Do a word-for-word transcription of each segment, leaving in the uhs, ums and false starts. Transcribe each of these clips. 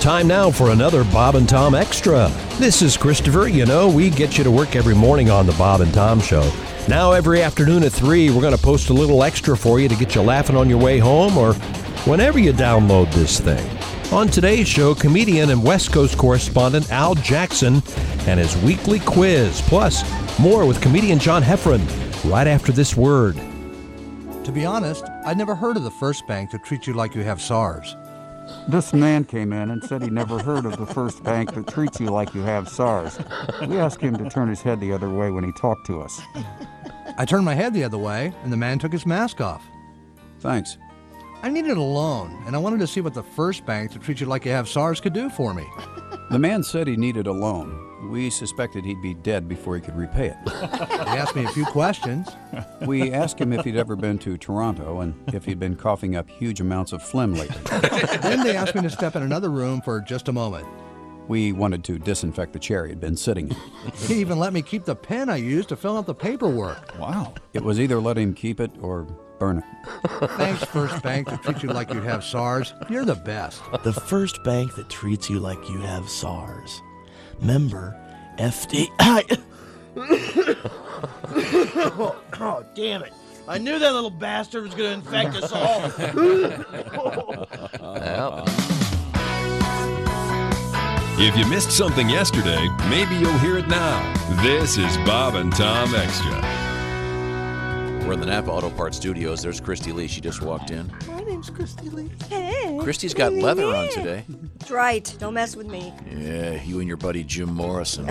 Time now for another Bob and Tom Extra. This is Christopher. You know, we get you to work every morning on the Bob and Tom Show. Now every afternoon at three, we're going to post a little extra for you to get you laughing on your way home or whenever you download this thing. On today's show, comedian and West Coast correspondent Al Jackson and his weekly quiz. Plus, more with comedian John Heffron right after this word. To be honest, I'd never heard of the First Bank that treats you like you have SARS. This man came in and said he never heard of the First Bank that treats you like you have SARS. We asked him to turn his head the other way when he talked to us. I turned my head the other way, and the man took his mask off. Thanks. I needed a loan, and I wanted to see what the First Bank that treats you like you have SARS could do for me. The man said he needed a loan. We suspected he'd be dead before he could repay it. He asked me a few questions. We asked him if he'd ever been to Toronto and if he'd been coughing up huge amounts of phlegm lately. Then they asked me to step in another room for just a moment. We wanted to disinfect the chair he'd been sitting in. He even let me keep the pen I used to fill out the paperwork. Wow. It was either let him keep it or burn it. Thanks, First Bank that treats you like you have SARS. You're the best. The First Bank that treats you like you have SARS. Member F D I. oh, oh, damn it. I knew that little bastard was going to infect us all. Well. If you missed something yesterday, maybe you'll hear it now. This is Bob and Tom Extra. We're in the Napa Auto Parts Studios. There's Christy Lee. She just walked in. My name's Christy Lee. Hey. Christy's got leather on today. That's right. Don't mess with me. Yeah, you and your buddy Jim Morrison.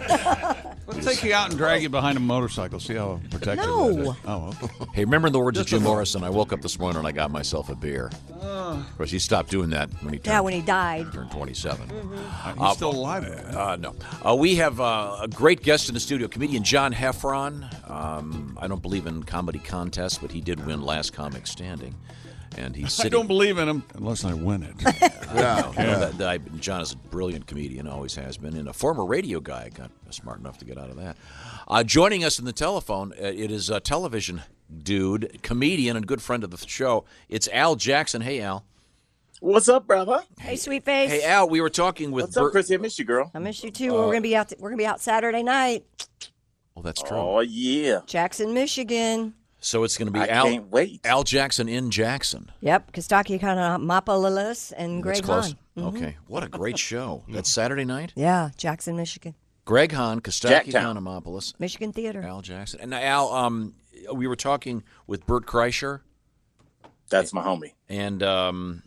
Let's take you out and drag you behind a motorcycle. See how protected No. that is. Oh, okay. Hey, remember the words Just of Jim a little. Morrison? I woke up this morning and I got myself a beer. Uh, Of course, he stopped doing that when he turned, Yeah, when he died. turned twenty-seven. he's Uh, still alive. Uh, no. Uh, we have uh, a great guest in the studio, comedian John Heffron. Um, I don't believe in comedy contests, but he did win Last Comic Standing. And he's I sitting... don't believe in him unless I win it. Yeah. That, that, I- John is a brilliant comedian, always has been, and a former radio guy. Got smart enough to get out of that. Uh, joining us in the telephone, uh, it is a television dude, comedian, and good friend of the show. It's Al Jackson. Hey, Al. What's up, brother? Hey, sweet face. Hey, Al. We were talking with. What's up, Chrissy? I miss you, girl. I miss you too. we're gonna be out. We're gonna be out Saturday night, Oh, that's true. Oh yeah. Jackson, Michigan. So it's going to be I Al. can't wait. Al Jackson in Jackson. Yep, Kostaki Mapalalis and That's Greg close. Hahn. Mhm. Okay. What a great show. That's Saturday night. Yeah, Jackson, Michigan. Greg Hahn, Kostaki Jacktown. Economopoulos, Michigan Theater. Al Jackson, and now, Al. Um, we were talking with Bert Kreischer, That's my homie. and um,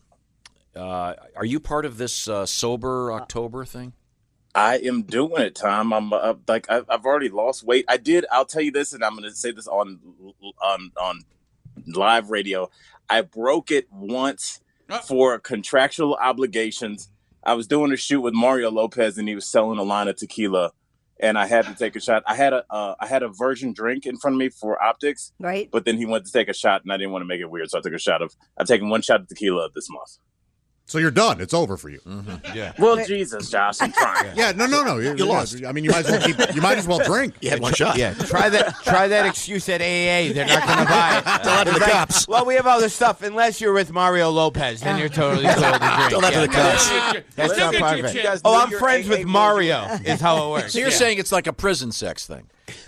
uh, are you part of this uh, sober October thing? I am doing it, Tom. I'm uh, like I've, I've already lost weight. I did. I'll tell you this, and I'm going to say this on on on live radio. I broke it once for contractual obligations. I was doing a shoot with Mario Lopez, and he was selling a line of tequila, and I had to take a shot. I had a uh, I had a virgin drink in front of me for optics, Right. but then he went to take a shot, and I didn't want to make it weird, so I took a shot of. I've taken one shot of tequila this month. So you're done. It's over for you. Mm-hmm. Yeah. Well, Jesus, Josh, I'm trying. Yeah, no, no, no. You, You lost. I mean, you might as well keep. You might as well drink. You had one shot. Yeah, try that. Try that excuse at A A. They're not going to buy it. Tell that to the It's like, cops. Well, we have other stuff. Unless you're with Mario Lopez, then you're totally cool to drink. Tell that to the cops. That's Still not get part your of it. chance. Oh, Know I'm your friends A A with version. Mario. Is how it works. So you're saying it's like a prison sex thing?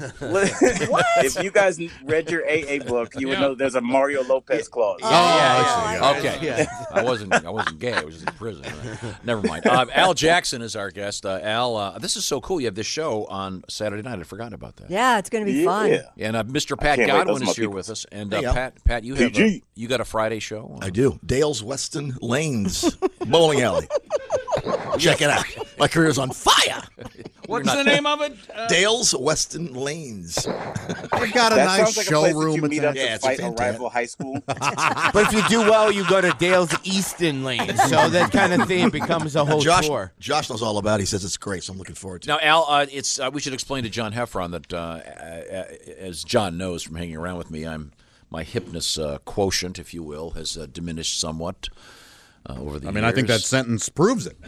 If you guys read your A A book, you would know there's a Mario Lopez clause. Oh, yeah, I see. Okay. I wasn't. I wasn't gay. I was just in prison. Right? Never mind. Uh, Al Jackson is our guest. Uh, Al, uh, this is so cool. You have this show on Saturday night. I'd forgotten about that. Yeah, it's gonna be Yeah. fun. And uh, Mister Pat can't wait. Those Godwin are my is here people. with us. And uh, Hey, Al. Pat, Pat, you have a, P G. you got a Friday show. I do. Dale's Weston Lanes Bowling Alley. Check it out. My career's on fire. What's the name of it? Uh, Dale's Weston Lanes. We got a That nice sounds like a place that showroom. you at meet the- up Yeah, to it's a fight a fantastic- rival high school. But if you do well, you go to Dale's Easton Lane. So that kind of thing becomes a whole Josh, tour. Josh knows all about it. He says it's great, so I'm looking forward to it. Now, Al, uh, it's uh, we should explain to John Heffron that, uh, uh, as John knows from hanging around with me, I'm my hipness uh, quotient, if you will, has uh, diminished somewhat uh, over the I mean, years. I think that sentence proves it.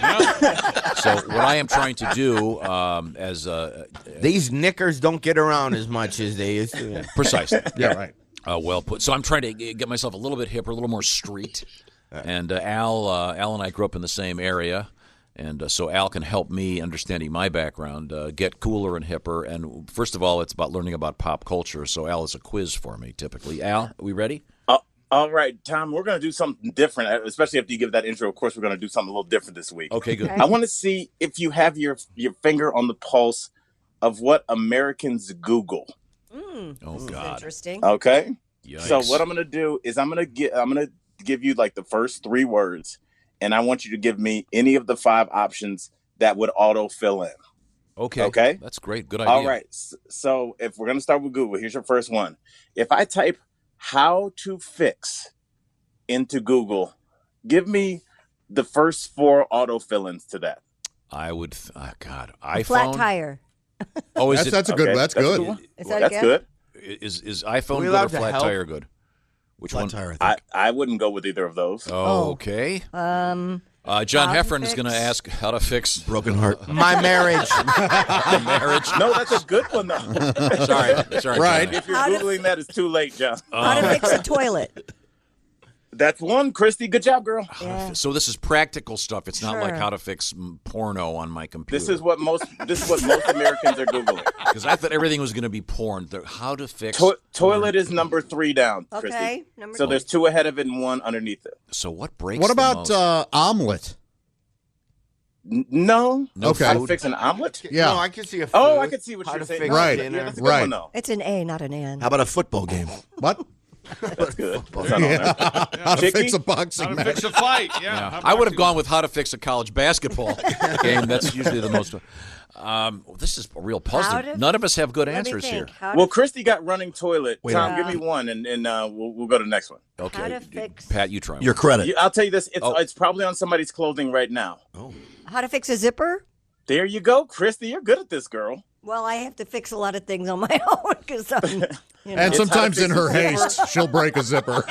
So what I am trying to do, um, as uh, These knickers don't get around as much as they used to. precisely, Yeah, right. uh, well put. So I'm trying to g- get myself a little bit hipper, a little more street. And uh, Al, uh, Al and I grew up in the same area, and uh, so Al can help me, understanding my background, uh, get cooler and hipper. And first of all, it's about learning about pop culture. So Al is a quiz for me, typically. Al, are we ready? Uh, all right, Tom, we're going to do something different, especially after you give that intro. Of course, we're going to do something a little different this week. Okay, good. I want to see if you have your your finger on the pulse of what Americans Google. Mm, oh, this is God. interesting. Okay. Yikes. So what I'm going to do is I'm going to get I'm going to give you like the first three words, and I want you to give me any of the five options that would auto fill in. Okay. Okay. That's great. Good idea. All right. So if we're going to start with Google, here's your first one. If I type how to fix into Google, give me the first four auto fill-ins to that. I would, th- oh, God, A iPhone. flat tire. Oh, is That's, it? that's a good. Okay, That's that's good. a good one. Is that That's good? good. Is is iPhone We good or allowed to flat help? tire good? Which Flat one? tire, I I, think. I wouldn't go with either of those. Oh, okay. Um, Uh, John How to Heffron is going to fix- ask how to fix Broken heart. My marriage. marriage. No, that's a good one, though. Sorry, sorry. Right. John. If you're How to- Googling that, it's too late, John. how to fix a toilet. That's one, Christy. Good job, girl. Yeah. So this is practical stuff. It's not like Sure. how to fix mm, porno on my computer. This is what most this is what most Americans are Googling. Because I thought everything was going to be porn. The- How to fix To- toilet is number three down, Christy. Okay. Number So two. there's two ahead of it and one underneath it. So what breaks? What the about most? uh, omelet? N- no. No Okay. How to food? fix an omelet? Yeah. No, I can see a food. Oh, I can see what How you're to saying. fix Right. dinner. Yeah, that's a good Right. one, though. It's an A, not an N. How about a football game? What? That's good. That's not on there. How to Chicky? fix a How boxing to match? fix a fight? Yeah. Yeah. how I would have boxing- gone with how to fix a college basketball game. That's usually the most. Um, this is a real puzzle. How to- None of us have good Let me answers think. here. How Well, to, Christy got running toilet. Wait, Tom, uh, give me one, and, and uh, we'll, we'll go to the next one. Okay, How to fix- Pat, you try. Your one. credit. You, I'll tell you this. It's, Oh. it's probably on somebody's clothing right now. how to fix a zipper? There you go, Christy. You're good at this, girl. Well, I have to fix a lot of things on my own because I'm, you know. And It's sometimes how to in fix her a zipper. haste, she'll break a zipper.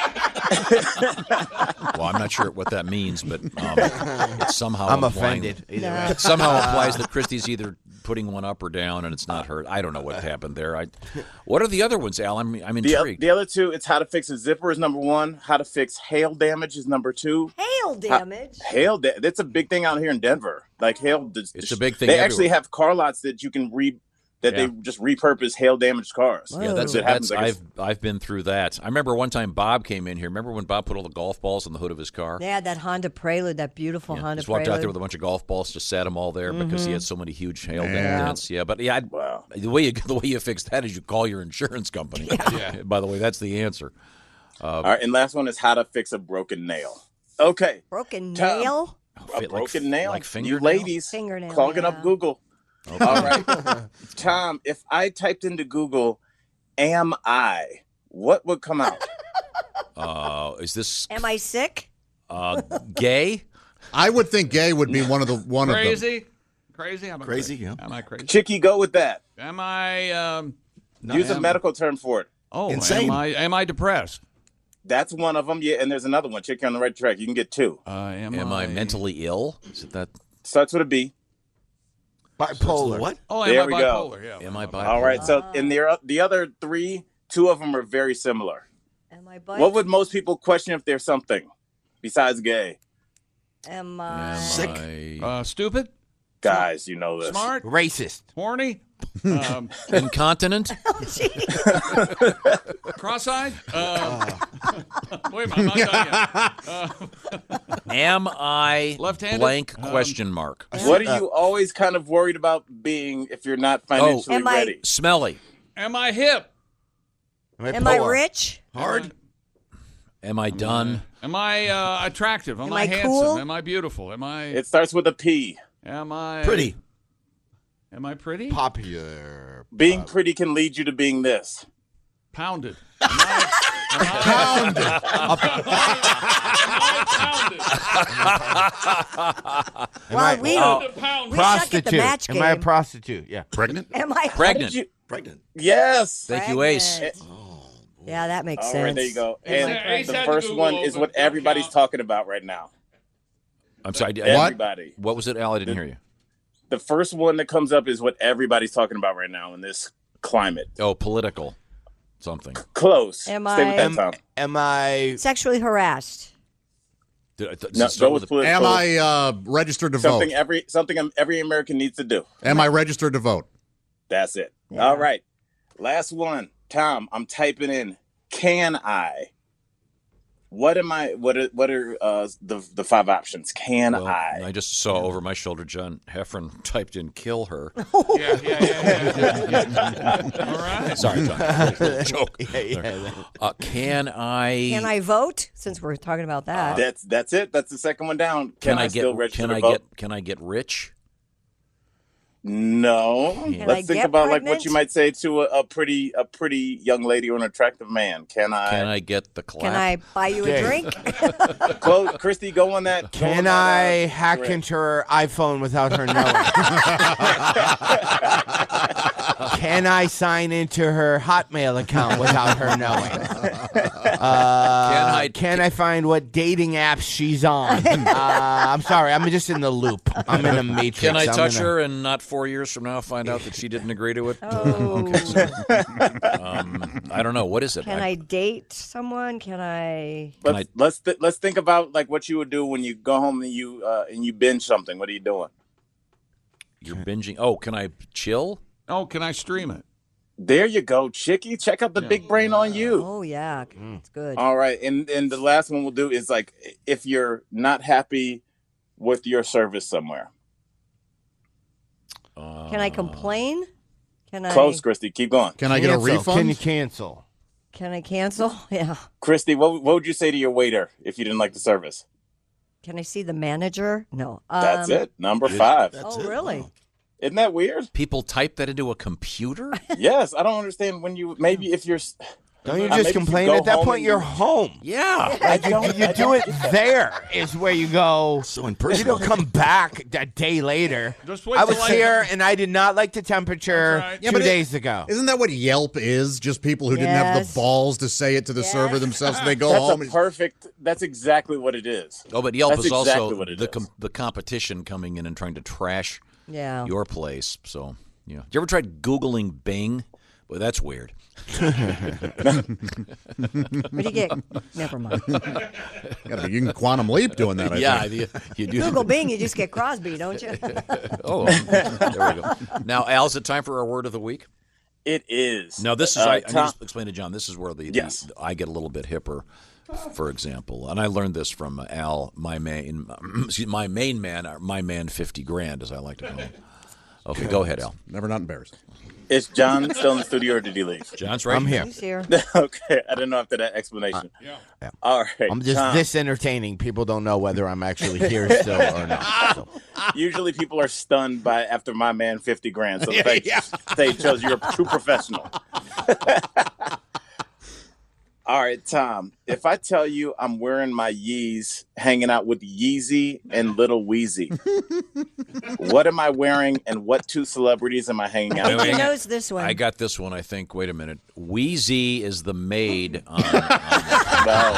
Well, I'm not sure what that means, but um, it somehow I'm implying- offended. Either No. way. It somehow implies that Christy's either putting one up or down, and it's not her. I don't know what happened there. I. What are the other ones, Al? I'm I'm The, intrigued. the other two, it's how to fix a zipper is number one. How to fix hail damage is number two. Hail damage. Hail, da- that's a big thing out here in Denver. Like hail, It's a big thing They everywhere. actually have car lots that you can re that Yeah. they just repurpose hail damaged cars. Yeah, that's It it. happens, That's I guess. I've I've been through that. I remember one time Bob came in here. Remember when Bob put all the golf balls on the hood of his car? They had that Honda Prelude, that beautiful Yeah, Honda just walked Prelude. out there with a bunch of golf balls, just sat them all there because he had so many huge hail Yeah. dents. Yeah, but yeah, I'd- Wow. the way you the way you fix that is you call your insurance company. Yeah. By the way, that's the answer. All right, and last one is how to fix a broken nail. Okay, Broken Tom. nail? a Like- broken nail. like you fingernail? ladies, Fingernail, clogging yeah. up Google. All right, Tom. If I typed into Google, "Am I?" what would come out? Uh, is this Am I sick? uh, gay? I would think gay would be one of the one of them. Crazy? Crazy? Am I Crazy, crazy? yeah. Am I crazy? Chicky, go with that. Am I, um, Use a am- medical term for it. oh, Insane. am I, am I depressed? That's one of them. Yeah, and there's another one. Chicky on the right track. You can get two. Uh, am, Am I mentally ill? Is it that? Starts with a B. Bipolar. What? Oh, There am we I go. bipolar? Yeah. Am I bipolar? All right. So in the the other three, two of them are very similar. Am I bi- What would most people question if there's something besides gay? Am Am I Sick. I Uh, stupid? Guys, you know this. Smart? Racist. Horny? Um, incontinent? cross-eyed? Uh, wait a minute, I'm not done yet. Uh, Am I Left-handed? blank Um, question mark? What are you always kind of worried about being if you're not financially Am I- ready? Smelly. am I hip? am I rich? Hard. Am I done? Am I uh, attractive? Am, Am I, I handsome? cool? Am I beautiful? Am I? It starts with a P. Am I Pretty. Am I pretty? Popular. Being pretty can lead you to being this. Pounded. Am I, am I, Am Well, I, we, oh, we suck at the prostitute. match Am I a game. prostitute? Yeah. Pregnant? Am I Pregnant. You- Pregnant. yes. Thank you, Ace. pregnant? Yeah, that makes All sense. right, there you go. Ace And had- Ace the had to first Google one is open, what don't everybody's count. talking about right now. I'm sorry. I- Everybody. What was it, Al? I didn't hear you. The first one that comes up is what everybody's talking about right now in this climate. Oh, political something. Close. Am Stay with I- that, Am, Tom. am I Sexually harassed. Did, does No, it start go with with a- political. Am I uh, registered to something vote? every something every American needs to do? Am I registered to vote? That's it. Yeah. All right. Last one. Tom, I'm typing in can I? What am I what are what are uh, the the five options? Can Well, I? I just saw over my shoulder John Heffron typed in "kill her." Yeah, yeah, yeah, yeah, yeah. All right. Sorry, John. Joke. Yeah, yeah. Uh, can I? Can I vote? Since we're talking about that. That's that's it. That's the second one down. Can, Can I, I still get? register Can to I vote? get? Can I get rich? No. Can Let's I think get about like pregnant? what you might say to a, a pretty a pretty young lady or an attractive man. Can I? Can I get the clap? Can I buy you a Okay. drink? Close, Christy, go on that. go on Can that, I uh, hack thread. into her iPhone without her knowing? Can I sign into her Hotmail account without her knowing? Uh, Can I- can I find what dating apps she's on? Uh, I'm sorry, I'm just in the loop. I'm in a matrix. Can I I'm touch in a- her and not four years from now find out that she didn't agree to it? Oh. Okay, so, um, I don't know. What is it? Can I date someone? Can I? Can Let's let's, th- let's think about like what you would do when you go home and you uh, and you binge something. What are you doing? You're binging. Oh, can I chill? Oh, can I stream it? There you go, Chicky. Check out the big brain on you. Oh yeah, it's good. All right, and and the last one we'll do is like if you're not happy with your service somewhere. Can I complain? Can I? Close, Christy. Keep going. Can I get a Cancel. refund? Can you cancel? Can I cancel? Yeah. Christy, what what would you say to your waiter if you didn't like the service? Can I see the manager? No. Um, That's it. Number five. Oh really? Isn't that weird? People type that into a computer? Yes, I don't understand when you maybe if you're. Don't you Uh, just maybe if you complain? go At that home point, and you're you- home. Yeah. Like, you, don't- you I do don't it get that. there is where you go. So You impersonal. don't come back a day later. Just wait I till was I- here and I did not like the temperature That's right. Yeah, two but it- days ago. Isn't that what Yelp is? Just people who didn't have Yes. the balls to say it to the Yes. server themselves, so they go That's home. a and- perfect. That's exactly what it is. Oh, but Yelp That's is also exactly what it the is. com- the competition coming in and trying to trash Yeah. your place. So, yeah. You ever tried Googling Bing? Well, that's weird. What do you get? Never mind. Gotta be- you can quantum leap doing that. I yeah, think. you, you do. Google Bing, you just get Crosby, don't you? Oh, there we go. Now, Al, is it time for our word of the week? It is. No, this is. Uh, I, I Tom- need to explain to John. This is where the, Yes. the I get a little bit hipper. For example, and I learned this from Al, my main, excuse, my main man, or my man, fifty grand, as I like to call him. Okay, go ahead, Al. Never not embarrassed. Is John still in the studio or did he leave? John's right. I'm here. He's here. Okay, I didn't know after that explanation. Yeah. Yeah. All right. I'm just Tom, this entertaining. People don't know whether I'm actually here still or not. So. Usually people are stunned by after my man fifty grand. So the fact they shows you're a true professional. All right, Tom. If I tell you I'm wearing my Yeez, hanging out with Yeezy and Little Weezy, what am I wearing, and what two celebrities am I hanging out I think with? he knows this one. I got this one. I think. Wait a minute. Wheezy is the maid on. on No.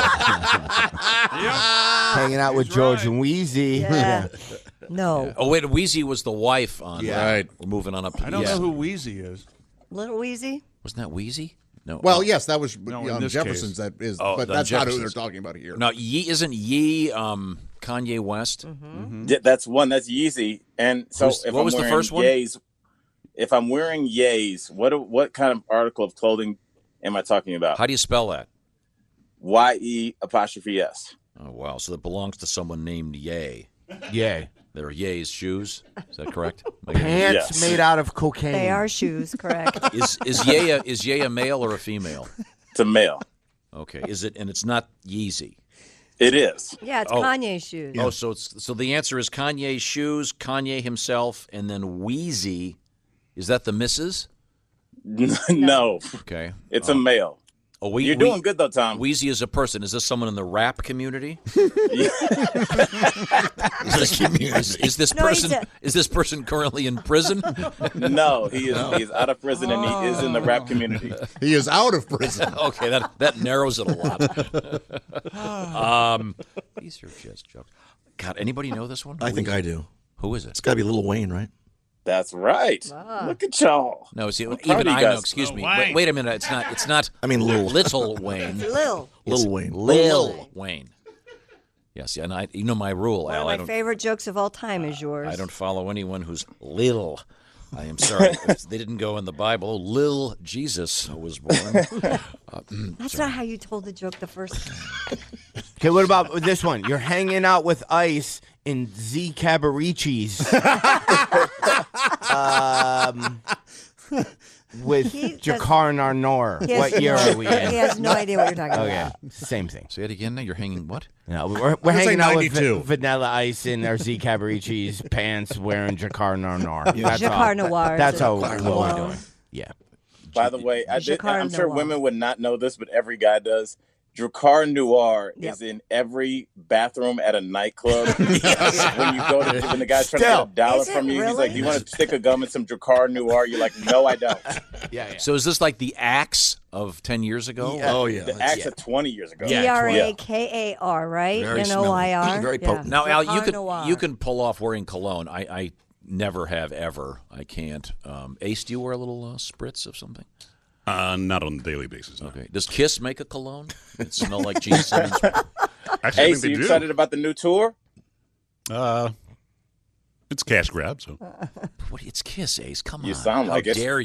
Hanging out with George and Wheezy. Yeah. No. oh wait, Wheezy was the wife on. Yeah. Right. We're moving on up to. I don't yeah. know who Wheezy is. Little Wheezy? Wasn't that Wheezy? No. Well, uh, yes, that was No, in on this Jefferson's. case. That is, Oh, but on that's not who they're Jefferson's. talking about here. No, Ye isn't Ye um, Kanye West. Yeah, that's one. That's Yeezy. And so Who's- if what I'm was the wearing first one? Yeez, if I'm wearing Yeez, what what kind of article of clothing am I talking about? How do you spell that? Y E apostrophe S. Oh wow, so that belongs to someone named Ye. Yeah. They're Ye's shoes. Is that correct? Am I getting- Pants Yes. made out of cocaine. They are shoes, correct. Is is Ye a, is Ye a male or a female? It's a male. Okay. Is it? And it's not Yeezy. It is. Yeah, it's Oh. Kanye's shoes. Oh, so it's so the answer is Kanye's shoes, Kanye himself, and then Wheezy. Is that the missus? No, Okay. it's a male. Oh, we, You're we- doing good though, Tom. Wheezy is a person. Is this someone in the rap community? is, this, is, is this No, he's person a- is this person currently in prison? No, he is. He is out of prison and he is in the rap community. He is out of prison. Okay, that that narrows it a lot. um, these are just jokes. God, anybody know this one? I think I do. Who is it? It's got to be Little Wayne, right? That's right. Wow. Look at y'all. No, see, proud even of you I know. guys. Excuse Oh, me. Wayne. Wait, wait a minute. It's not. It's not. I mean, Little. Little Wayne. Lil. It's Lil Wayne. Lil Wayne. Yes, and I, you know my rule, One Al. of I my don't, favorite jokes of all time is yours. I don't follow anyone who's Lil. I am sorry. They didn't go in the Bible. Lil Jesus was born. Uh, That's not how you told the joke the first time. Okay, what about this one? You're hanging out with Ice in Z Cabaricci's. um, with He Jakar Narnor. He has What year no- are we in? He has no idea what you're talking Okay, about. same thing. Say it again. Now you're hanging what? No, we're, we're I would say hanging out ninety-two. with Va- Vanilla Ice in our Z Cabaricci's pants, wearing Jakar Narnor. That's Jakar all. Noir. That's all Jakar what Noir. we're doing. Yeah. By the way, I did, Jacquard I'm sure Noir. women would not know this, but every guy does. Dracar Noir Yep. is in every bathroom at a nightclub. When you go to, when the guy's trying Still. to get a dollar Is it from you, he's really? like, "Do you want to stick a gum in some Dracar Noir?" You're like, "No, I don't." Yeah, yeah. So is this like the Axe of ten years ago? Yeah. Oh yeah. The acts of twenty years ago. Yeah. D R A K A R, right? Very N O I R. smelly. Very potent. Now, Al, you Jacquard can Noir. you can pull off wearing cologne. I, I never have ever. I can't. Um, Ace, do you wear a little uh, spritz of something? Uh, not on a daily basis. No. Okay. Does Kiss make a cologne? It smell like Gene Simmons. Actually, I Hey, think so they you do. excited about the new tour? Uh, it's cash grab. So What? It's Kiss, Ace. Come You on. sound like How it. dare you?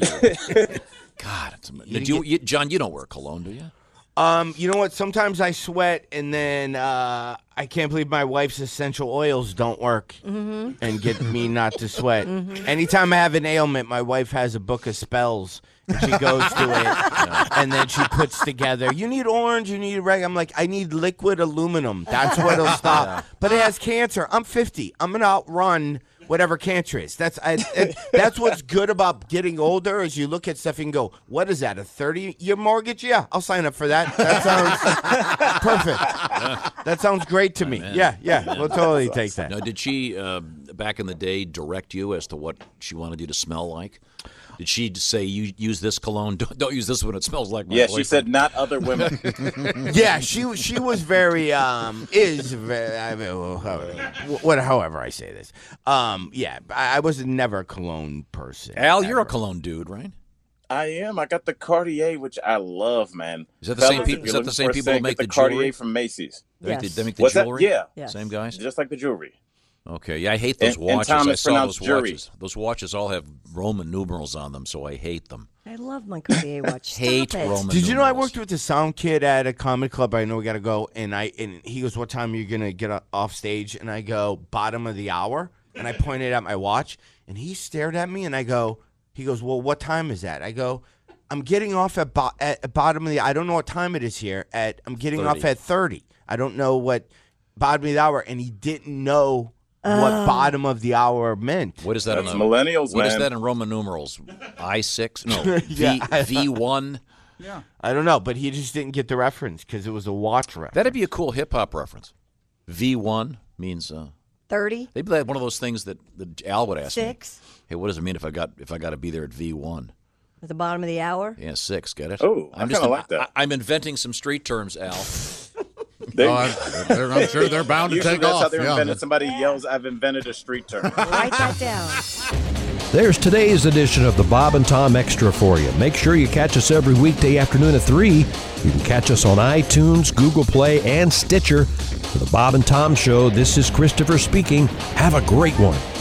God. It's, You do you, get- you, John, you don't wear cologne, do you? Um, you know what? Sometimes I sweat, and then uh, I can't believe my wife's essential oils don't work Mm-hmm. and get me not to sweat. Anytime I have an ailment, my wife has a book of spells. And she goes to it, and then she puts together. You need orange. You need red. I'm like, I need liquid aluminum. That's what'll stop. But it has cancer. I'm fifty. I'm gonna outrun whatever cancer is. That's I, it, that's what's good about getting older. Is you look at stuff and go, what is that? A thirty-year mortgage? Yeah, I'll sign up for that. That sounds perfect. That sounds great to me. Yeah, yeah, we'll totally take that. Now, did she, uh, back in the day, direct you as to what she wanted you to smell like? Did she say, you use this cologne, don't, don't use this one, it smells like my Yeah, boyfriend? she said not other women. Yeah, she she was very um is very I mean, well, however, what however I say this. Um yeah, I, I was never a cologne person. Al, you're a ever. cologne dude, right? I am. I got the Cartier, which I love, man. Is that the same Fellas, peop- if is you're that the looking same for a people who scent, make get the the Cartier jewelry? from Macy's? They make the, Yes. they make the What's that? jewelry? Yeah. Yes. Same guys? Just like the jewelry. Okay, yeah, I hate those And- and watches. Tom I is saw those pronounced jury. watches. Those watches all have Roman numerals on them, so I hate them. I love my Cartier watch. Stop Hate it. Roman Did you know I numerals. worked with the sound kid at a comedy club? I know we got to go, and I and he goes, "What time are you gonna get o- off stage?" And I go, "Bottom of the hour." And I pointed at my watch, and he stared at me, and I go, he goes, "Well, what time is that?" I go, "I'm getting off at, bo- at at bottom of the. I don't know what time it is here. At I'm getting off thirty. at thirty. I don't know what bottom of the hour." And he didn't know what bottom of the hour meant. What is that? That's in a- millennials, What is man. that in Roman numerals? I six? No, Yeah. V V one. Yeah. I don't know, but he just didn't get the reference because it was a watch reference. That'd be a cool hip hop reference. V one means uh, thirty, maybe that's one of those things that, that Al would ask six, me. Hey, what does it mean if I got if I got to be there at V one? at the bottom of the hour. Yeah, six. Get it? Oh, I I'm just kinda like that. I, I'm inventing some street terms, Al. They- Oh, I- they're- I'm sure they're bound to Usually take that's off. how they're yeah. invented. Somebody yells, "I've invented a street term." Write that down. There's today's edition of the Bob and Tom Extra for you. Make sure you catch us every weekday afternoon at three. You can catch us on iTunes, Google Play, and Stitcher. For the Bob and Tom Show, this is Christopher speaking. Have a great one.